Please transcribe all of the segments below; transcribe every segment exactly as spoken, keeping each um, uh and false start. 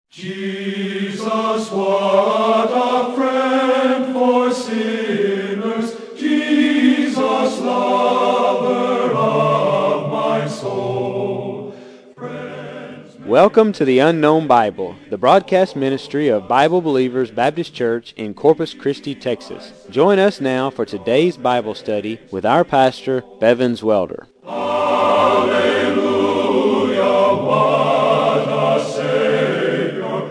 Jesus, what a friend for sinners, Jesus, lover of my soul. Friends, Welcome to the Unknown Bible, the broadcast ministry of Bible Believers Baptist Church in Corpus Christi, Texas. Join us now for today's Bible study with our pastor, Bevins Welder. Hallelujah, what a Savior.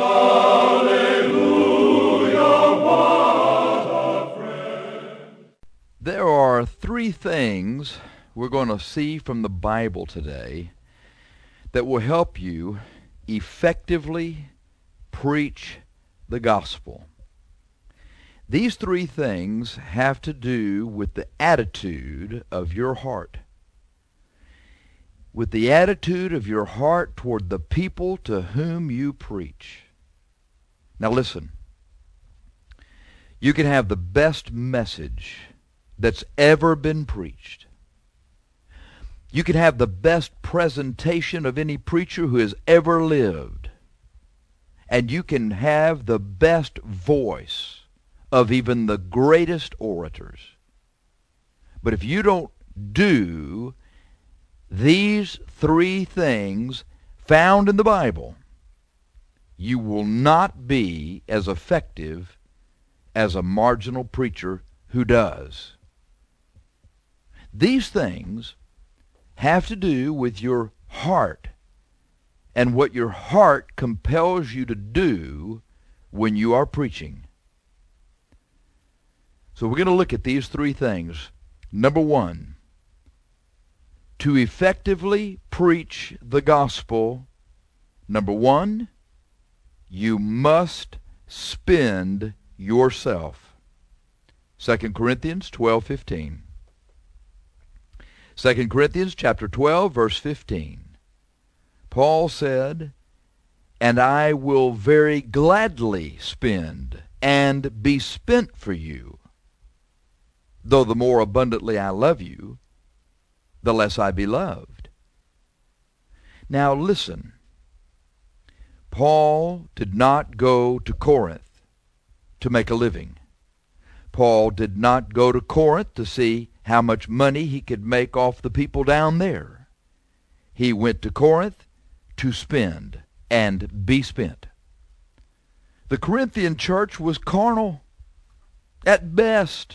Hallelujah, what a friend. There are three things we're going to see from the Bible today that will help you effectively preach the gospel. These three things have to do with the attitude of your heart. With the attitude of your heart toward the people to whom you preach. Now listen, you can have the best message that's ever been preached. You can have the best presentation of any preacher who has ever lived. And you can have the best voice of even the greatest orators. But if you don't do these three things found in the Bible, you will not be as effective as a marginal preacher who does. These things have to do with your heart and what your heart compels you to do when you are preaching. So we're going to look at these three things. Number one, to effectively preach the gospel, number one, you must spend yourself. Second Corinthians twelve fifteen. Second Corinthians chapter twelve, verse fifteen. Paul said, "And I will very gladly spend and be spent for you, though the more abundantly I love you, the less I be loved." Now listen, Paul did not go to Corinth to make a living. Paul did not go to Corinth to see how much money he could make off the people down there. He went to Corinth to spend and be spent. The Corinthian church was carnal at best.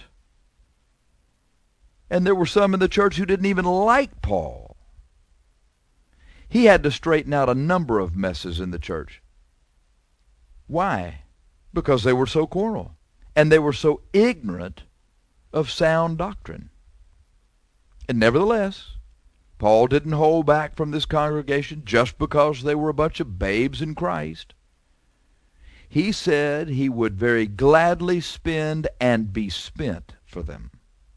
And there were some in the church who didn't even like Paul. He had to straighten out a number of messes in the church. Why? Because they were so carnal. And they were so ignorant of sound doctrine. And nevertheless, Paul didn't hold back from this congregation just because they were a bunch of babes in Christ. He said he would very gladly spend and be spent for them.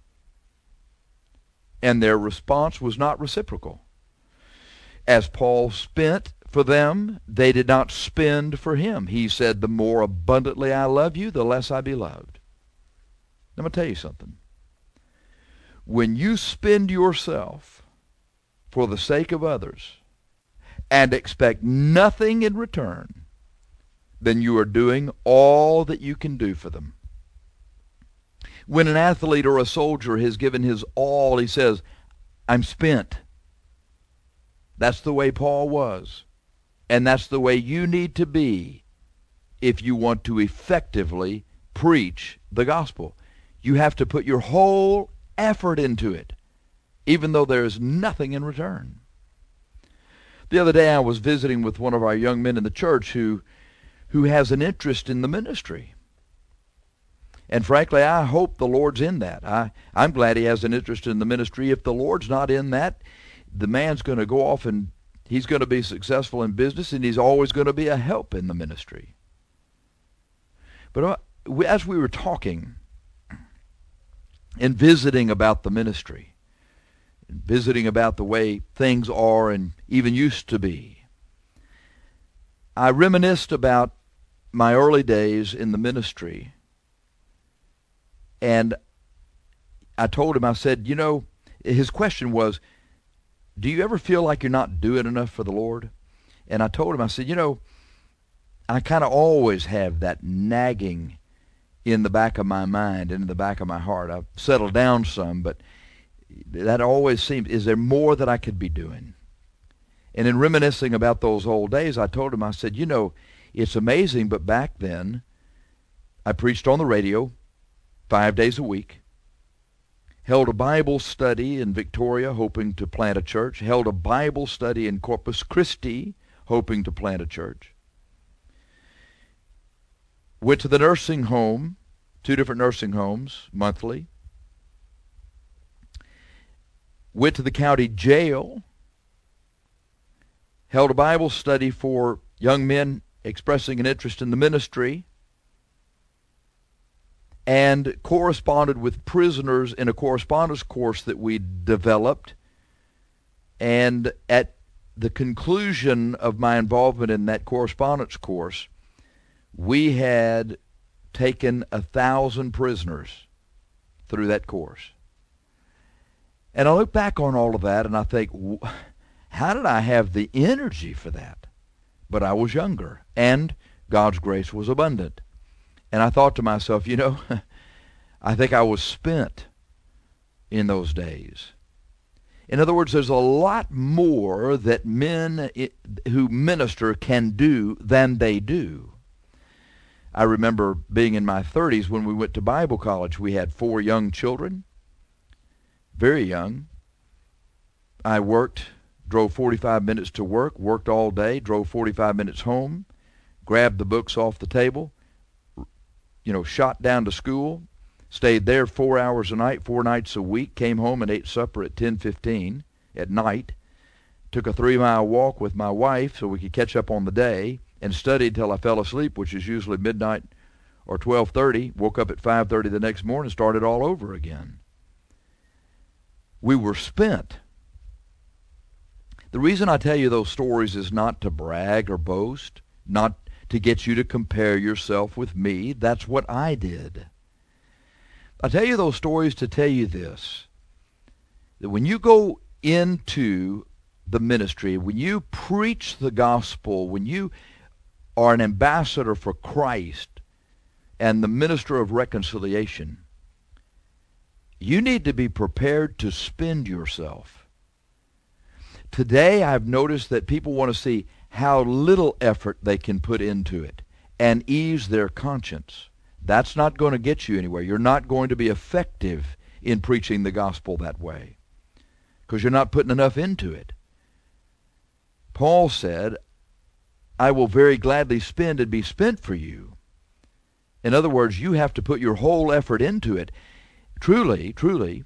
And their response was not reciprocal. As Paul spent for them, they did not spend for him. He said, "The more abundantly I love you, the less I be loved." I'm going to tell you something. When you spend yourself for the sake of others and expect nothing in return, then you are doing all that you can do for them. When an athlete or a soldier has given his all, he says, "I'm spent." That's the way Paul was. And that's the way you need to be if you want to effectively preach the gospel. You have to put your whole effort into it, even though there is nothing in return. The other day I was visiting with one of our young men in the church who, who has an interest in the ministry. And frankly, I hope the Lord's in that. I, I'm glad he has an interest in the ministry. If the Lord's not in that, the man's going to go off and he's going to be successful in business, and he's always going to be a help in the ministry. But as we were talking and visiting about the ministry, and visiting about the way things are and even used to be, I reminisced about my early days in the ministry. And I told him, I said, you know, his question was, do you ever feel like you're not doing enough for the Lord? And I told him, I said, you know, I kind of always have that nagging in the back of my mind and in the back of my heart. I've settled down some, but that always seems, is there more that I could be doing? And in reminiscing about those old days, I told him, I said, you know, it's amazing, but back then, I preached on the radio five days a week, held a Bible study in Victoria, hoping to plant a church, held a Bible study in Corpus Christi, hoping to plant a church, went to the nursing home, two different nursing homes monthly, went to the county jail, held a Bible study for young men expressing an interest in the ministry, and corresponded with prisoners in a correspondence course that we developed. And at the conclusion of my involvement in that correspondence course, we had taken a thousand prisoners through that course. And I look back on all of that and I think, how did I have the energy for that? But I was younger, and God's grace was abundant. And I thought to myself, you know, I think I was spent in those days. In other words, there's a lot more that men who minister can do than they do. I remember being in my thirties when we went to Bible college. We had four young children, very young. I worked, drove forty-five minutes to work, worked all day, drove forty-five minutes home, grabbed the books off the table, you know, shot down to school, stayed there four hours a night, four nights a week, came home and ate supper at ten fifteen at night, took a three-mile walk with my wife so we could catch up on the day, and studied till I fell asleep, which is usually midnight or twelve thirty, woke up at five thirty the next morning, started all over again. We were spent. The reason I tell you those stories is not to brag or boast, not to get you to compare yourself with me. That's what I did. I tell you those stories to tell you this, that when you go into the ministry, when you preach the gospel, when you are an ambassador for Christ and the minister of reconciliation, you need to be prepared to spend yourself. Today I've noticed that people want to see how little effort they can put into it and ease their conscience. That's not going to get you anywhere. You're not going to be effective in preaching the gospel that way because you're not putting enough into it. Paul said, I will very gladly spend and be spent for you. In other words, you have to put your whole effort into it. Truly, truly,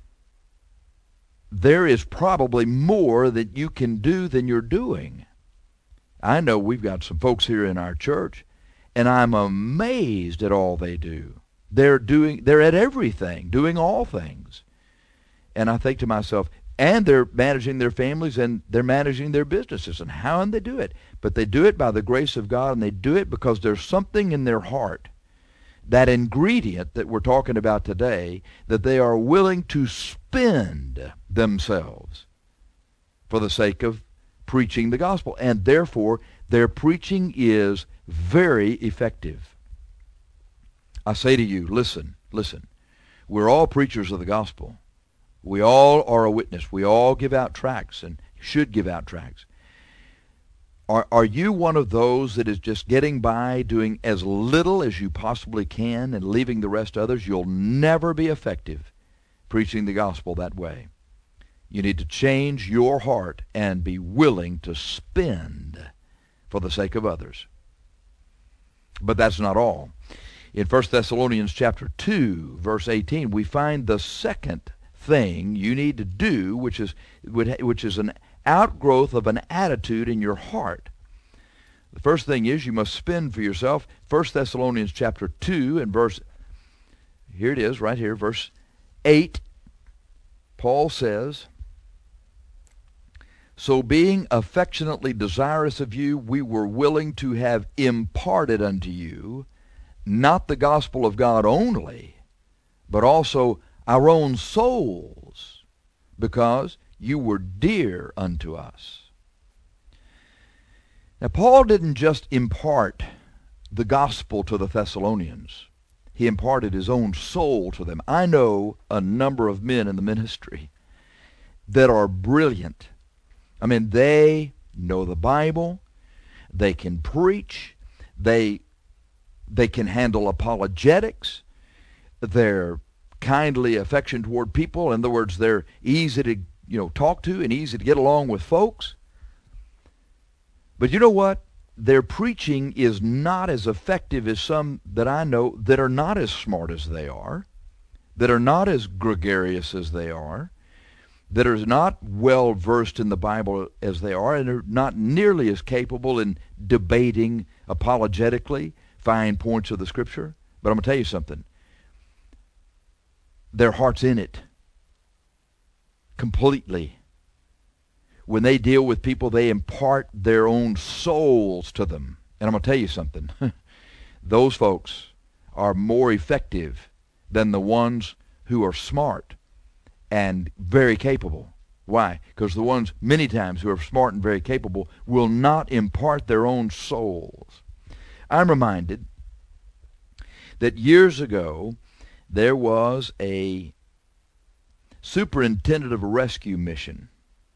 there is probably more that you can do than you're doing. I know we've got some folks here in our church, and I'm amazed at all they do. They're doing, they're at everything, doing all things. And I think to myself, and they're managing their families and they're managing their businesses. And how do they do it? But they do it by the grace of God, and they do it because there's something in their heart, that ingredient that we're talking about today, that they are willing to spend themselves for the sake of preaching the gospel. And therefore, their preaching is very effective. I say to you, listen, listen. We're all preachers of the gospel. We all are a witness. We all give out tracts and should give out tracts. Are, are you one of those that is just getting by, doing as little as you possibly can and leaving the rest to others? You'll never be effective preaching the gospel that way. You need to change your heart and be willing to spend for the sake of others. But that's not all. In First Thessalonians chapter two, verse eighteen, we find the second thing you need to do, which is which is an outgrowth of an attitude in your heart. The first thing is you must spend for yourself. First Thessalonians chapter two and verse, here it is right here, verse eight, Paul says, so being affectionately desirous of you, we were willing to have imparted unto you not the gospel of God only, but also our own souls, because you were dear unto us. Now, Paul didn't just impart the gospel to the Thessalonians. He imparted his own soul to them. I know a number of men in the ministry that are brilliant. I mean, they know the Bible. They can preach. They they can handle apologetics. They're kindly affectionate toward people. In other words, they're easy to, you know, talk to and easy to get along with folks. But you know what? Their preaching is not as effective as some that I know that are not as smart as they are, that are not as gregarious as they are, that are not well versed in the Bible as they are, and are not nearly as capable in debating apologetically fine points of the Scripture. But I'm going to tell you something. Their heart's in it completely. When they deal with people, they impart their own souls to them. And I'm going to tell you something. Those folks are more effective than the ones who are smart and very capable. Why? Because the ones, many times, who are smart and very capable will not impart their own souls. I'm reminded that years ago, there was a superintendent of a rescue mission,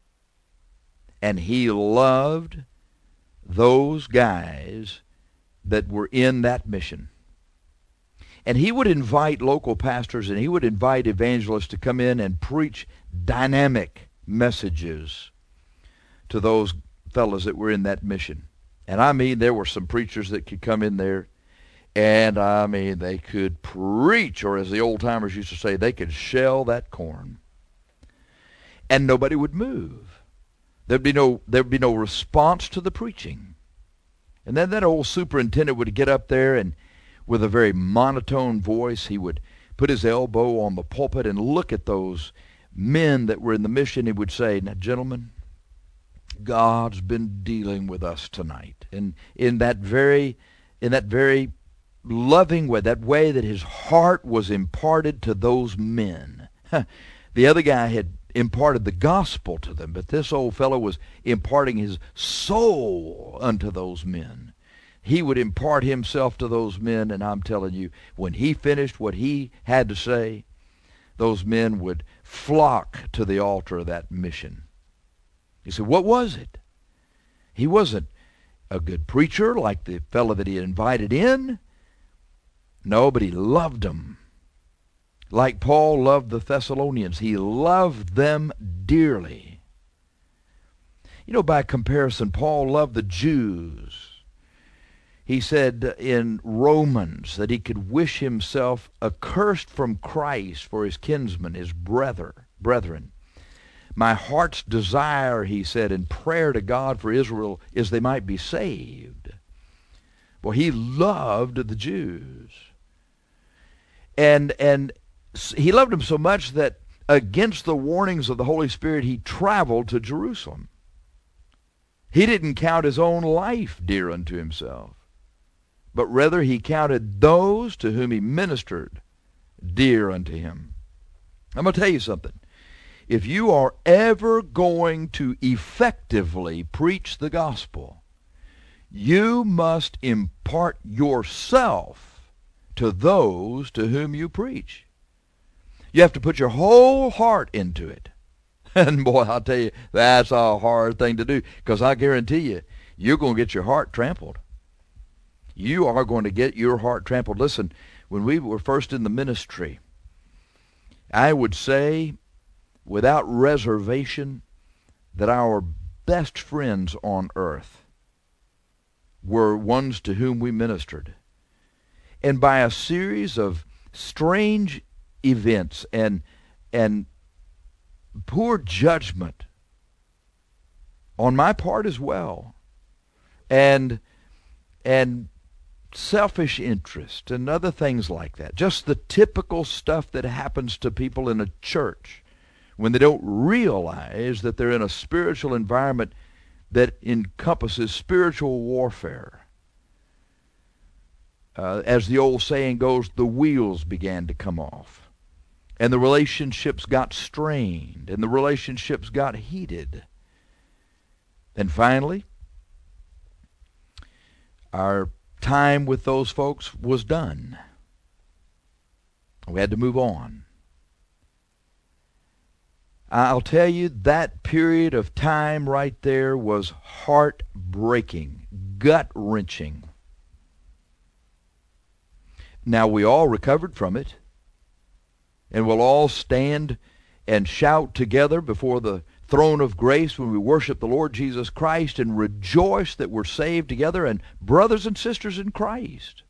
and he loved those guys that were in that mission. And he would invite local pastors and he would invite evangelists to come in and preach dynamic messages to those fellows that were in that mission. And I mean, there were some preachers that could come in there, and I mean, they could preach, or as the old-timers used to say, they could shell that corn. And nobody would move. There'd be no, there'd be no response to the preaching. And then that old superintendent would get up there, and with a very monotone voice, he would put his elbow on the pulpit and look at those men that were in the mission. He would say, "Now, gentlemen, God's been dealing with us tonight." And in that very, in that very loving way, that way that his heart was imparted to those men. The other guy had imparted the gospel to them, but this old fellow was imparting his soul unto those men. He would impart himself to those men, and I'm telling you, when he finished what he had to say, those men would flock to the altar of that mission. You say, what was it? He wasn't a good preacher like the fellow that he had invited in. No, but he loved them. Like Paul loved the Thessalonians, he loved them dearly. You know, by comparison, Paul loved the Jews. He said in Romans that he could wish himself accursed from Christ for his kinsmen, his brother, brethren. My heart's desire, he said, in prayer to God for Israel is they might be saved. Well, he loved the Jews. And, and he loved them so much that against the warnings of the Holy Spirit, he traveled to Jerusalem. He didn't count his own life dear unto himself, but rather he counted those to whom he ministered dear unto him. I'm going to tell you something. If you are ever going to effectively preach the gospel, you must impart yourself to those to whom you preach. You have to put your whole heart into it. And boy, I'll tell you, that's a hard thing to do, because I guarantee you, you're going to get your heart trampled. You are going to get your heart trampled. Listen, when we were first in the ministry, I would say without reservation that our best friends on earth were ones to whom we ministered. And by a series of strange events and and poor judgment on my part as well, and and selfish interest and other things like that, just the typical stuff that happens to people in a church when they don't realize that they're in a spiritual environment that encompasses spiritual warfare. Uh, as the old saying goes, the wheels began to come off, and the relationships got strained, and the relationships got heated. And finally, our time with those folks was done. We had to move on. I'll tell you, that period of time right there was heartbreaking, gut-wrenching. Now, we all recovered from it, and we'll all stand and shout together before the throne of grace when we worship the Lord Jesus Christ and rejoice that we're saved together and brothers and sisters in Christ.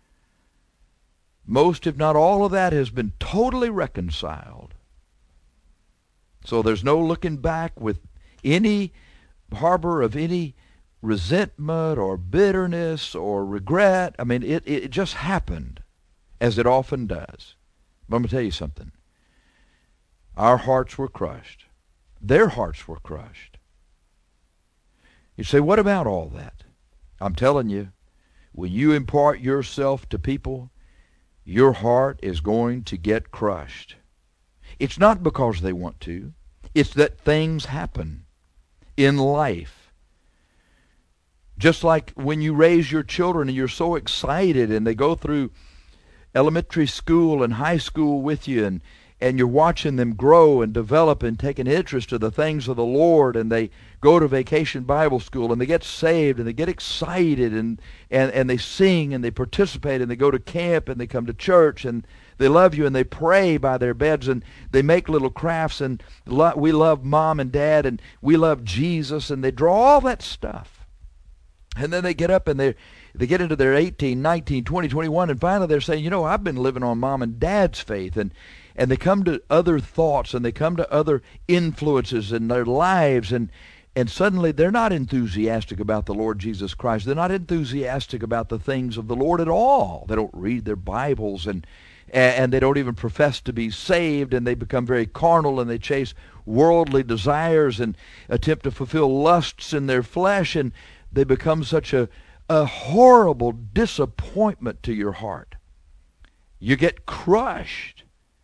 Most, if not all of that, has been totally reconciled. So there's no looking back with any harbor of any resentment or bitterness or regret. I mean, it, it just happened, as it often does. But I'm going to tell you something. Our hearts were crushed. Their hearts were crushed. You say, what about all that? I'm telling you, when you impart yourself to people, your heart is going to get crushed. It's not because they want to. It's that things happen in life. Just like when you raise your children and you're so excited and they go through elementary school and high school with you, and, and you're watching them grow and develop and take an interest in the things of the Lord, and they go to vacation Bible school and they get saved and they get excited and, and, and they sing and they participate and they go to camp and they come to church and they love you and they pray by their beds and they make little crafts and lo- we love mom and dad and we love Jesus, and they draw all that stuff. And then they get up and they they get into their eighteen, nineteen, twenty, twenty-one, and finally they're saying, you know, I've been living on mom and dad's faith. And, and they come to other thoughts and they come to other influences in their lives, and And suddenly they're not enthusiastic about the Lord Jesus Christ. They're not enthusiastic about the things of the Lord at all. They don't read their Bibles, and and they don't even profess to be saved, and they become very carnal, and they chase worldly desires and attempt to fulfill lusts in their flesh, and they become such a, a horrible disappointment to your heart. You get crushed.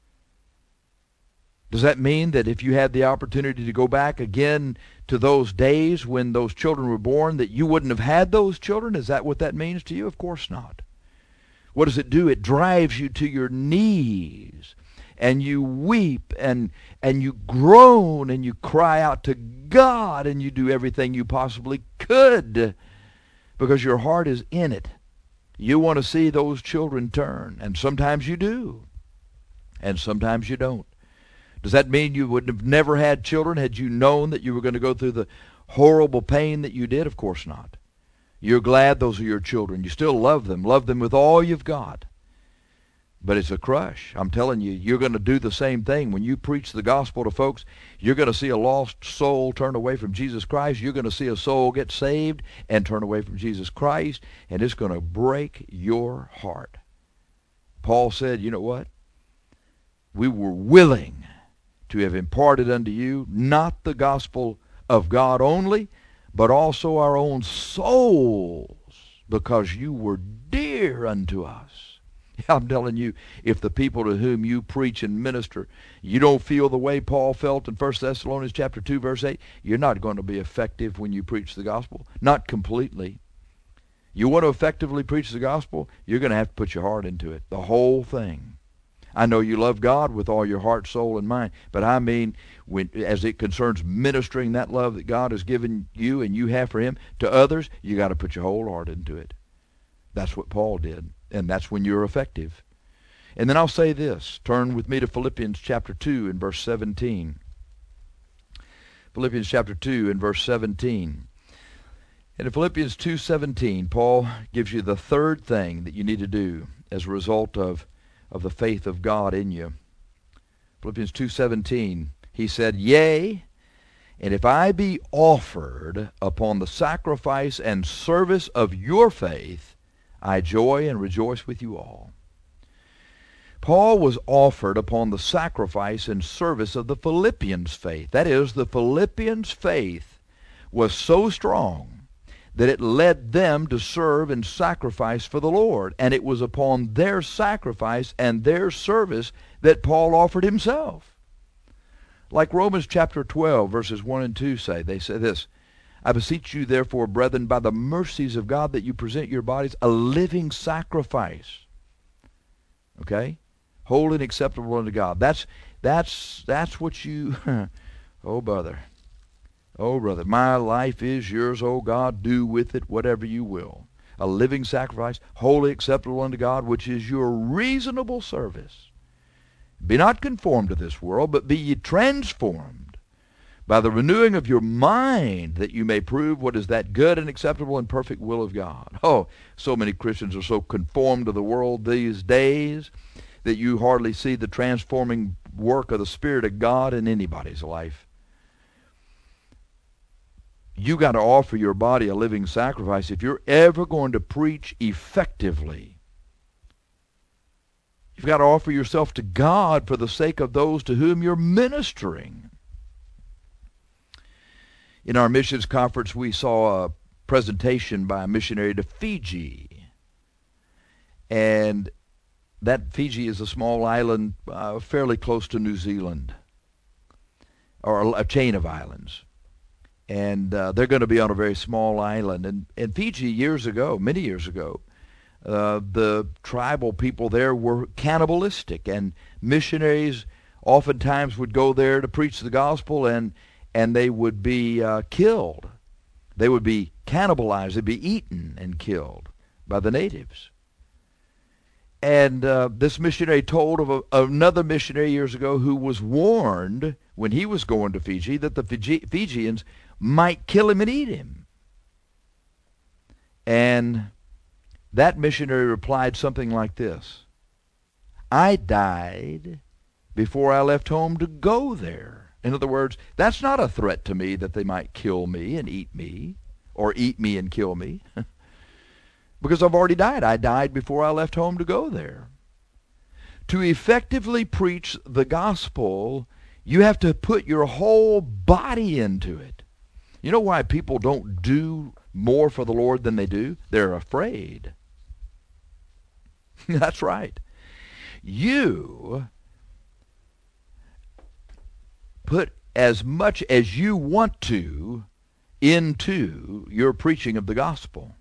Does that mean that if you had the opportunity to go back again to those days when those children were born, that you wouldn't have had those children? Is that what that means to you? Of course not. What does it do? It drives you to your knees, and you weep, and and you groan, and you cry out to God, and you do everything you possibly could because your heart is in it. You want to see those children turn, and sometimes you do, and sometimes you don't. Does that mean you would have never had children had you known that you were going to go through the horrible pain that you did? Of course not. You're glad those are your children. You still love them. Love them with all you've got. But it's a crush. I'm telling you, you're going to do the same thing. When you preach the gospel to folks, you're going to see a lost soul turn away from Jesus Christ. You're going to see a soul get saved and turn away from Jesus Christ, and it's going to break your heart. Paul said, you know what? We were willing to have imparted unto you not the gospel of God only, but also our own souls, because you were dear unto us. I'm telling you, if the people to whom you preach and minister, you don't feel the way Paul felt in First Thessalonians chapter two, verse eight, you're not going to be effective when you preach the gospel. Not completely. You want to effectively preach the gospel, you're going to have to put your heart into it, the whole thing. I know you love God with all your heart, soul, and mind, but I mean, when, as it concerns ministering that love that God has given you and you have for Him to others, you got to put your whole heart into it. That's what Paul did, and that's when you're effective. And then I'll say this. Turn with me to Philippians chapter two and verse seventeen. Philippians chapter two and verse seventeen. And in Philippians two seventeen, Paul gives you the third thing that you need to do as a result of of the faith of God in you. Philippians two seventeen, he said, Yea, and if I be offered upon the sacrifice and service of your faith, I joy and rejoice with you all. Paul was offered upon the sacrifice and service of the Philippians' faith. That is, the Philippians' faith was so strong that it led them to serve and sacrifice for the Lord. And it was upon their sacrifice and their service that Paul offered himself. Like Romans chapter twelve, verses one and two say, they say this, I beseech you, therefore, brethren, by the mercies of God, that you present your bodies a living sacrifice. Okay? Holy and acceptable unto God. That's that's that's what you oh brother. Oh brother, my life is yours, oh God, do with it whatever you will. A living sacrifice, holy, acceptable unto God, which is your reasonable service. Be not conformed to this world, but be ye transformed by the renewing of your mind, that you may prove what is that good and acceptable and perfect will of God. Oh, so many Christians are so conformed to the world these days that you hardly see the transforming work of the Spirit of God in anybody's life. You got to offer your body a living sacrifice if you're ever going to preach effectively. You've got to offer yourself to God for the sake of those to whom you're ministering. In our missions conference, we saw a presentation by a missionary to Fiji. And that Fiji is a small island uh, fairly close to New Zealand, or a, a chain of islands. And uh, they're going to be on a very small island. And in Fiji, years ago, many years ago, uh, the tribal people there were cannibalistic, and missionaries oftentimes would go there to preach the gospel, and and they would be uh, killed. They would be cannibalized. They'd be eaten and killed by the natives. And uh, this missionary told of a, another missionary years ago who was warned when he was going to Fiji that the Fiji, Fijians might kill him and eat him. And that missionary replied something like this: I died before I left home to go there. In other words, that's not a threat to me that they might kill me and eat me, or eat me and kill me, because I've already died. I died before I left home to go there. To effectively preach the gospel, you have to put your whole body into it. You know why people don't do more for the Lord than they do? They're afraid. That's right. You put as much as you want to into your preaching of the gospel.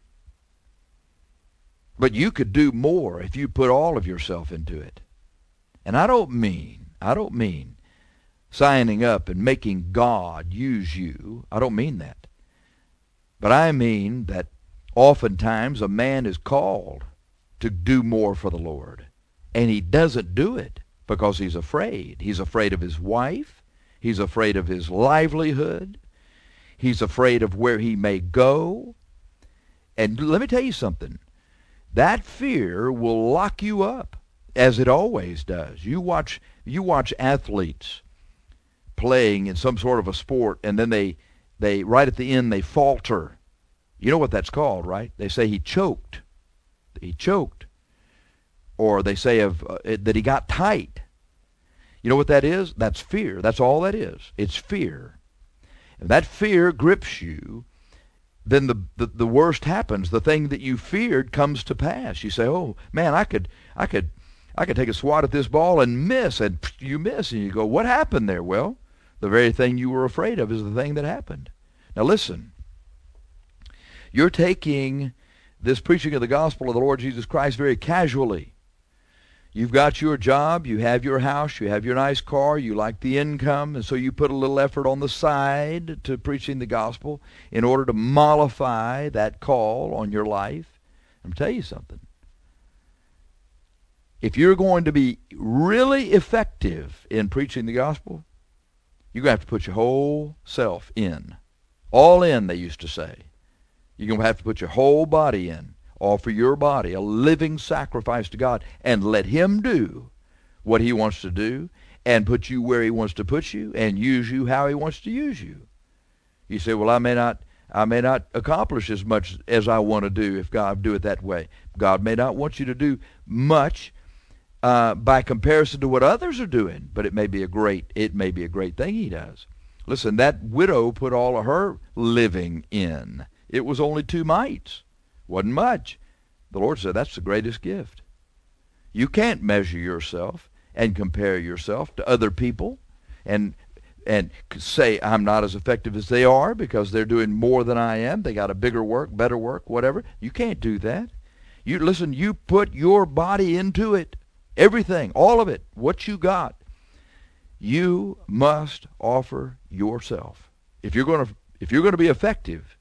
But you could do more if you put all of yourself into it. And I don't mean, I don't mean signing up and making God use you. I don't mean that. But I mean that oftentimes a man is called to do more for the Lord, and he doesn't do it because he's afraid. He's afraid of his wife. He's afraid of his livelihood. He's afraid of where he may go. And let me tell you something. That fear will lock you up, as it always does. You watch, you watch athletes playing in some sort of a sport, and then they, they right at the end, they falter. You know what that's called, right? They say he choked. He choked. Or they say of uh, that he got tight. You know what that is? That's fear. That's all that is. It's fear. If that fear grips you, then the, the, the worst happens. The thing that you feared comes to pass. You say, oh, man, I could, I could, I could take a swat at this ball and miss, and you miss, and you go, what happened there? Well, the very thing you were afraid of is the thing that happened. Now listen, you're taking this preaching of the gospel of the Lord Jesus Christ very casually. You've got your job, you have your house, you have your nice car, you like the income, and so you put a little effort on the side to preaching the gospel in order to mollify that call on your life. I'm going to tell you something. If you're going to be really effective in preaching the gospel, you're going to have to put your whole self in. All in, they used to say. You're going to have to put your whole body in. Offer your body a living sacrifice to God, and let him do what he wants to do, and put you where he wants to put you, and use you how he wants to use you. You say, well, I may not I may not accomplish as much as I want to do if God do it that way. God may not want you to do much uh, by comparison to what others are doing, but it may be a great it may be a great thing he does. Listen, that widow put all of her living in. It was only two mites. Wasn't much. The Lord said that's the greatest gift. You can't measure yourself and compare yourself to other people and and say I'm not as effective as they are because they're doing more than I am. They got a bigger work, better work, whatever. You can't do that. You listen, you put your body into it. Everything, all of it, what you got. You must offer yourself. If you're going to if you're going to be effective,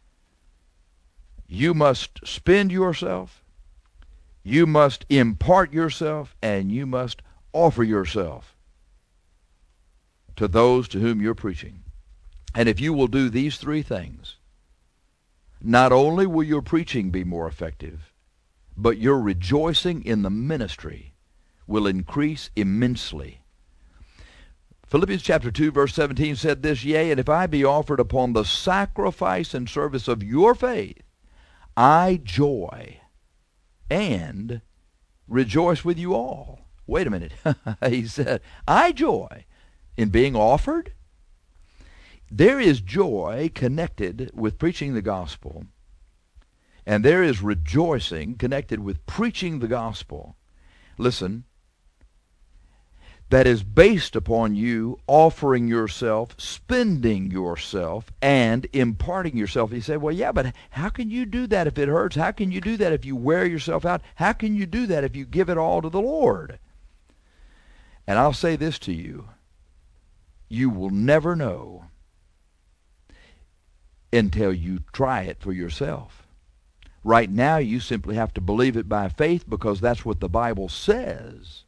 you must spend yourself, you must impart yourself, and you must offer yourself to those to whom you're preaching. And if you will do these three things, not only will your preaching be more effective, but your rejoicing in the ministry will increase immensely. Philippians chapter two, verse seventeen said this, Yea, and if I be offered upon the sacrifice and service of your faith, I joy and rejoice with you all. Wait a minute. He said, I joy in being offered. There is joy connected with preaching the gospel, and there is rejoicing connected with preaching the gospel. Listen, that is based upon you offering yourself, spending yourself, and imparting yourself. You say, well, yeah, but how can you do that if it hurts? How can you do that if you wear yourself out? How can you do that if you give it all to the Lord? And I'll say this to you. You will never know until you try it for yourself. Right now, you simply have to believe it by faith because that's what the Bible says.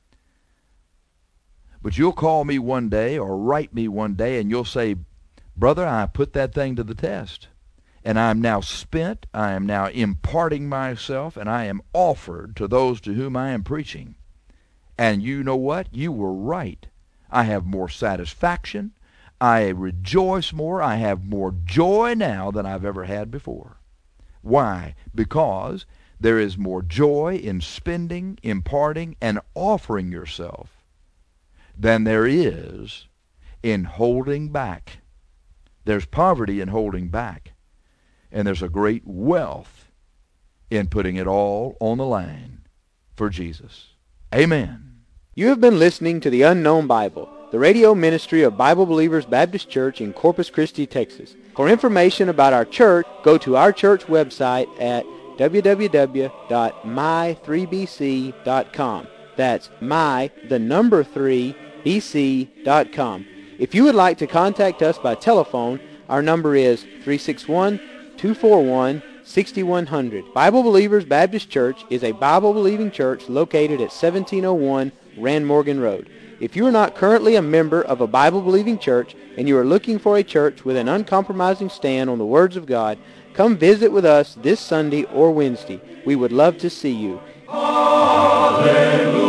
But you'll call me one day or write me one day and you'll say, brother, I put that thing to the test. And I am now spent, I am now imparting myself, and I am offered to those to whom I am preaching. And you know what? You were right. I have more satisfaction. I rejoice more. I have more joy now than I've ever had before. Why? Because there is more joy in spending, imparting, and offering yourself than there is in holding back. There's poverty in holding back, and there's a great wealth in putting it all on the line for Jesus. Amen. You have been listening to The Unknown Bible, the radio ministry of Bible Believers Baptist Church in Corpus Christi, Texas. For information about our church, go to our church website at w w w dot my three b c dot com. That's my, the number three, b c dot com. If you would like to contact us by telephone, our number is three six one, two four one, six one zero zero. Bible Believers Baptist Church is a Bible-believing church located at seventeen oh one Rand Morgan Road. If you are not currently a member of a Bible-believing church and you are looking for a church with an uncompromising stand on the words of God, come visit with us this Sunday or Wednesday. We would love to see you. Hallelujah.